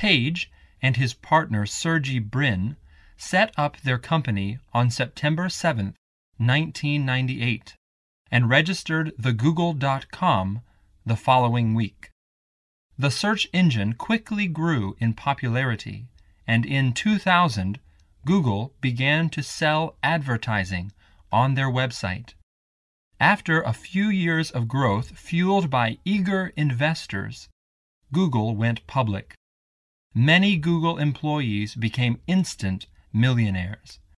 Page and his partner Sergey Brin set up their company on September 7, 1998, and registered the Google.com the following week. The search engine quickly grew in popularity, and in 2000, Google began to sell advertising on their website. After a few years of growth fueled by eager investors, Google went public. Many Google employees became instant millionaires,